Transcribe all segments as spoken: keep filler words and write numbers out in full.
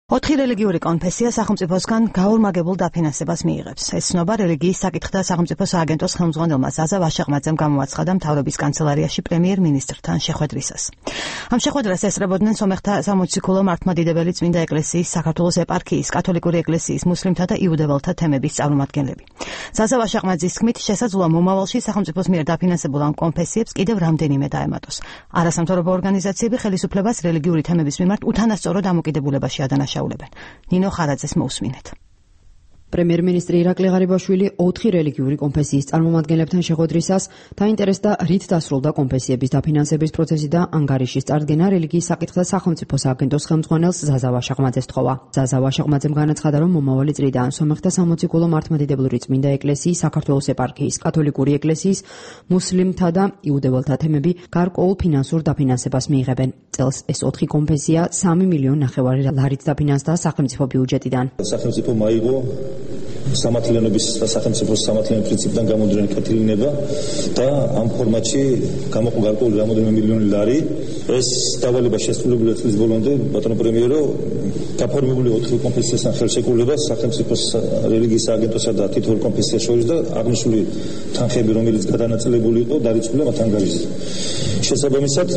ოთხი რელიგიური კონფესია სახელმწიფოსგან გაორმაგებულ დაფინანსებას მიიღებს. ეს ცნობა რელიგიის საკითხთა სახელმწიფო სააგენტოს ხელმძღვანელმა ზაზა ვაშაყმაძემ გამოაცხადა მთავრობის კანცელარიაში პრემიერ-მინისტრთან შეხვედრისას. ამ შეხვედრას ესწრებოდნენ სომეხთა სამოციქულო მართლმადიდებელი წმინდა ეკლესიის, საქართველოს ეპარქიის, კათოლიკური ეკლესიის, მუსლიმთა და იუდეველთა თემების წარმომადგენლები. ზაზა ვაშაყმაძის თქმით, შესაძლოა მომავალში სახელმწიფოს მიერ დაფინანსებულ ამ კონფესიებს კიდევ რამდენიმე დაემატოს. არასამთავრობო ორგანიზაციები ხელისუფლებას რელიგიური თემების მიმართ უთანასწორო დამოკიდებულებაში ადანაშაულებენ. ნინო ხარაძეს მოусმინეთ. პრემიერ-მინისტრი ირაკლი ღარიბაშვილი ოთხი რელიგიური კონფესიის წარმომადგენლებთან შეხვედრისას დაინტერესდა, რით დასრულდა კონფესიების დაფინანსების პროცესი და ანგარიშის წარდგენა რელიგიის საკითხთა სახელმწიფო სააგენტოს ხელმძღვანელს ზაზა ვაშაყმაძეს თხოვა. ზაზა ვაშაყმაძემ განაცხადა, რომ მომავალი წლიდან სომეხთა სამოციქულო მართლმადიდებლური წმინდა ეკლესიის, საქართველოს ეპარქიის, კათოლიკური ეკლესიის, მუსლიმთა და იუდეველთა თემები გარკვეულ ფინანსურ დაფინანსებას მიიღებენ. წელს ეს ოთხი კონფესია სამი მილიონი ნახევარი ლარით დაფინანსდა სახელმწიფო ბიუჯეტიდან. სახელმწიფო მაიღო სამართლიანობის და სახელმწიფოს სამართლიანობის პრინციპიდან გამომდინარე კეთილინება და ამ ფორმატში გამოყო გარკვეული რამოდენიმე მილიონი ლარი. ეს დავალება შესრულებულია წლის ბოლომდე, ბატონო პრემიერო, გაფორმებული ოთხი კონფესიასთან ხელშეკრულება სახელმწიფოს რელიგიის სააგენტოსა და თითოეულ კონფესიას შორის და აღნიშნული თანხები, რომელიც გადანაწილებული იყო, დარიცხულია მათ ანგარიშზე. შესაბამისად,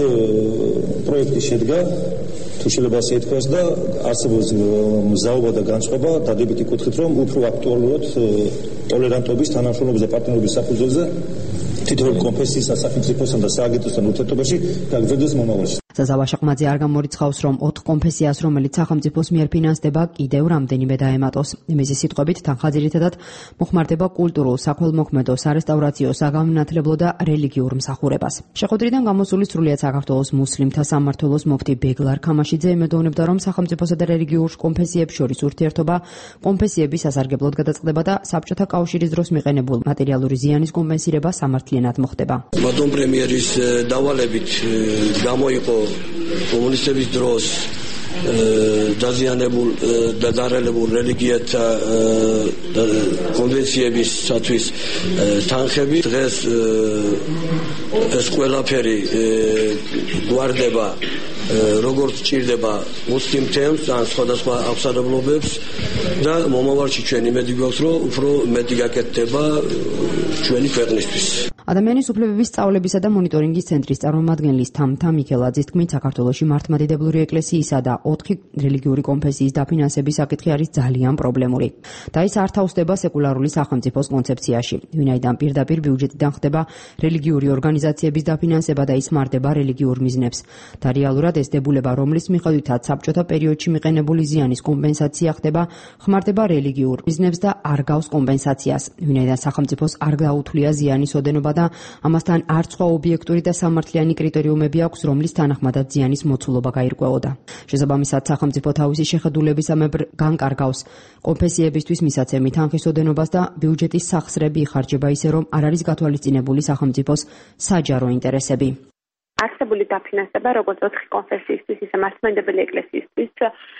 პროექტი შედგა თუ შეიძლება ასე ითქვას და არსებობს მზაობა და განწყობა დადებითი კუთხით, რომ უფრო აქტუალურად ტოლერანტობის, თანამშრომლობის და პარტნიორობის საფუძველზე თითოეულ კონფესიისა, სახელმწიფოსთან და სააგენტოსთან ურთიერთობაში გაგრძელდეს მომავალში. ზაზა ვაშაყმაძე არ გამორიცხავს, რომ ოთხ კონფესიას, რომელიც სახელმწიფოს მიერ ფინანსდება, კიდევ რამდენიმე დაემატოს. მისი სიტყვებით, თანხა ძირითადად მოხმარდება კულტურულ, საქველმოქმედო, სარესტავრაციო, საგანმანათლებლო და რელიგიურ მსახურებას. შეხვედრიდან გამოსული სრულიად საქართველოს მუსლიმთა სამმართველოს მოფტი ბეგლარ ქამაშიძე იმედოვნებდა, რომ სახელმწიფოსა და რელიგიურ კონფესიებს შორის ურთიერთობა, კონფესიების სასარგებლოდ გადაწყდება და საბჭოთა კავშირის დროს მიყენებულ მატერიალური ზიანის კომპენსირება სამართლიანად მოხდება. ბატონ პრემიერის დავალებით გამოიყო კომუნისტების დროს დაზიანებულ და დარალებულ რელიგიათა კონვენციებისათვის თანხები. დღეს ეს ყველაფერი გვარდება როგორც ჭირდება მუსლიმ თემს ან სხვადასხვა აღსარებლობებს და მომავალში ჩვენ იმედი გვაქვს, რომ უფრო მეტი გაკეთდება ჩვენი ქვეყნისთვის. ადამიანის უფლებების სწავლებისა და მონიტორინგის ცენტრის წარმომადგენლის თამთა მიქელაძის თქმით, საქართველოში მართლმადიდებლური ეკლესიისა და ოთხი რელიგიური კონფესიის დაფინანსების საკითხი არის ძალიან პრობლემური და ის არ თავსდება სეკულარული სახელმწიფოს კონცეფციაში. ვინაიდან პირდაპირ ბიუჯეტიდან ხდება რელიგიური ორგანიზაციების დაფინანსება და ისმარდება რელიგიურ მიზნებს და რეალურად ეს დებულება, რომლის მიხედვითაც საბჭოთა პერიოდში მიყენებული ზიანის კომპენსაცია ხდება, ხმარდება რელიგიურ მიზნებს და არ გავს კომპენსაციას. ვინაიდან სახელმწიფოს არ გაუთვლია ზიანის ოდენობა და ამასთან არც სხვა ობიექტური და სამართლიანი კრიტერიუმები აქვს, რომლის თანახმადაც ზიანის მოცულობა გაირკვეოდა. შესაბამისად, სახელმწიფო თავისი შეხედულებისამებრ განკარგავს კონფესიებისთვის მისაცემი თანხის ოდენობას და ბიუჯეტის სახსრები იხარჯება ისე, რომ არ არის გათვალისწინებული სახელმწიფოს საჯარო ინტერესები. არსებული დაფინანსება როგორც ოთხი კონფესიისთვის, ისე მართლმადიდებელი ეკლესიისთვის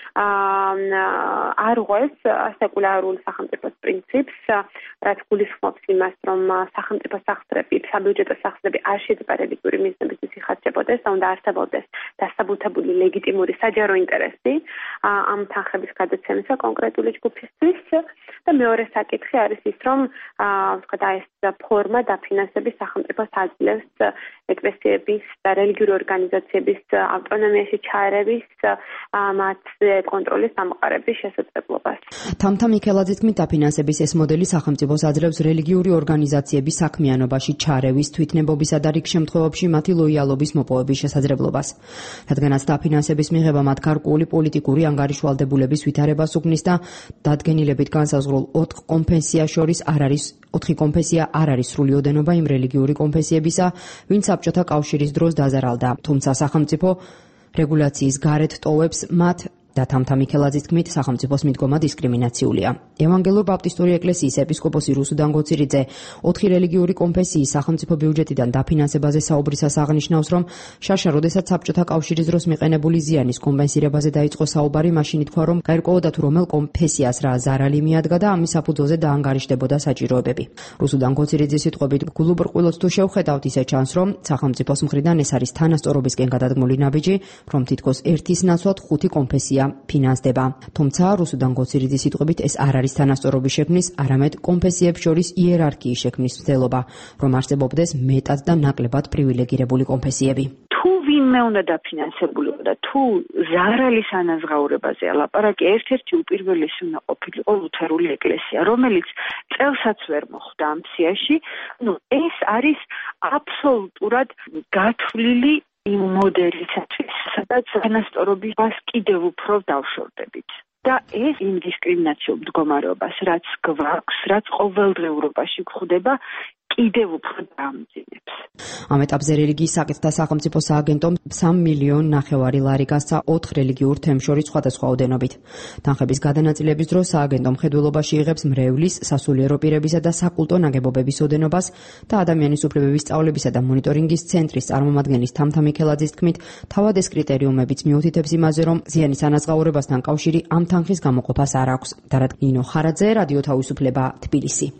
არ ღვევს სეკულარულ სახელმწიფოს პრინციპს, რაც გულისხმობს იმას, რომ სახელმწიფო სახსრები, საბიუჯეტო სახსრები არ შეიძლება რელიგიური მიზნებისთვის იხარჯებოდეს და უნდა არსებობდეს დასაბუთებული ლეგიტიმური საჯარო ინტერესი ამ თანხების გადაცემისა კონკრეტული ჯგუფისთვის. და მეორე საკითხი არის ის, რომ ვთქვათ, ეს ფორმა დაფინანსების სახელმწიფოს აძლევს ეკლესიების და რელიგიური ორგანიზაციების ავტონომიაში ჩაერევის, მათ კონტროლის ამყარების შესაძლებლობას. თამთა მიქელაძის თქმით, დაფინანსების ეს მოდელი სახელმწიფოს აძლევს რელიგიური ორგანიზაციების საქმიანობაში ჩარევის, თვითნებობისა და რიგ შემთხვევებში მათი ლოიალობის მოპოვების შესაძლებლობას. რადგანაც დაფინანსების მიღება მათ გარკვეული პოლიტიკური ანგარიშვალდებულების ვითარებას უქმნის და დადგენილებით განსაზღვრულ ოთხ კონფესიას შორის არ არის ოთხი კონფესია არ არის სრული ოდენობა იმ რელიგიური კონფესიებისა, ვინც საბჭოთა კავშირის დროს დაზარალდა, თუმცა სახელმწიფო რეგულაციის გარეთ ტოვებს მათ და თამთა მიქელაძის თქმით, სახელმწიფოს მიდგომა დისკრიმინაციულია. ევანგელურ ბაპტისტური ეკლესიის ეპისკოპოსი რუსუდან გოცირიძე ოთხი რელიგიური კონფესიის სახელმწიფო ბიუჯეტიდან დაფინანსებაზე საუბრისას აღნიშნავს, რომ შაშა, როდესაც საბჭოთა კავშირის დროს მიყენებული ზიანის კომპენსირებაზე დაიწყო საუბარი, მაშინ ითქვა, რომ გაირკვეოდა თუ რომელ კონფესიას რა ზარალი მიადგა და ამის საფუძველზე დაანგარიშდებოდა საჭიროებები. რუსუდან გოცირიძის სიტყვებით, გულუბრყვილოდ თუ შევხედავთ, ისე ჩანს, რომ სახელმწიფოს მხრიდან ეს არის თანასწორობისკენ გადადგმული ნაბიჯი, რომ თითქოს ერთის ნაცვლად ხუთი კონფესია ორგანიზაცია ფინანსდება. თუმცა რუსუდან გოცირიძის სიტყვებით ეს არ არის თანასწორობის შექმნის, არამედ კონფესიებს შორის იერარქიის შექმნის მცდელობა, რომ არსებობდეს მეტად და ნაკლებად პრივილეგირებული კონფესიები. თუ ვინმე უნდა დაფინანსებულიყო და თუ ზარალის ანაზღაურებაზეა ლაპარაკი, ერთ-ერთი უპირველესი უნდა ყოფილიყო ლუთერული ეკლესია, რომელიც წელსაც ვერ მოხვდა ამ სიაში. ნუ ეს არის აბსოლუტურად გათვლილი იმ მოდელისათვის, სადაც თანასწორობას კიდევ უფრო დავშორდებით. და ეს იმ დისკრიმინაციულ მდგომარეობას, რაც გვაქვს, რაც ყოველდღიურობაში გვხვდება, კიდევ უფრო დაამძიმებს. ამ ეტაპზე რელიგიის საკითხთა სახელმწიფო სააგენტომ სამი მილიონი ნახევარი ლარი გასცა ოთხ რელიგიურ თემს შორის სხვადასხვა ოდენობით. თანხების გადანაწილების დროს სააგენტო მხედველობაში იღებს მრევლის, სასულიერო პირებისა და საკულტო ნაგებობების ოდენობას და ადამიანის უფლებების სწავლებისა და მონიტორინგის ცენტრის წარმომადგენლის თამთა მიქელაძის თქმით, თავად ეს კრიტერიუმებიც მიუთითებს იმაზე, რომ ზიანის ანაზღაურებასთან კავშირი ამ თანხის გამოყოფას არ აქვს. დარად ნინო ხარაძე, რადიო თავისუფლება, თბილისი.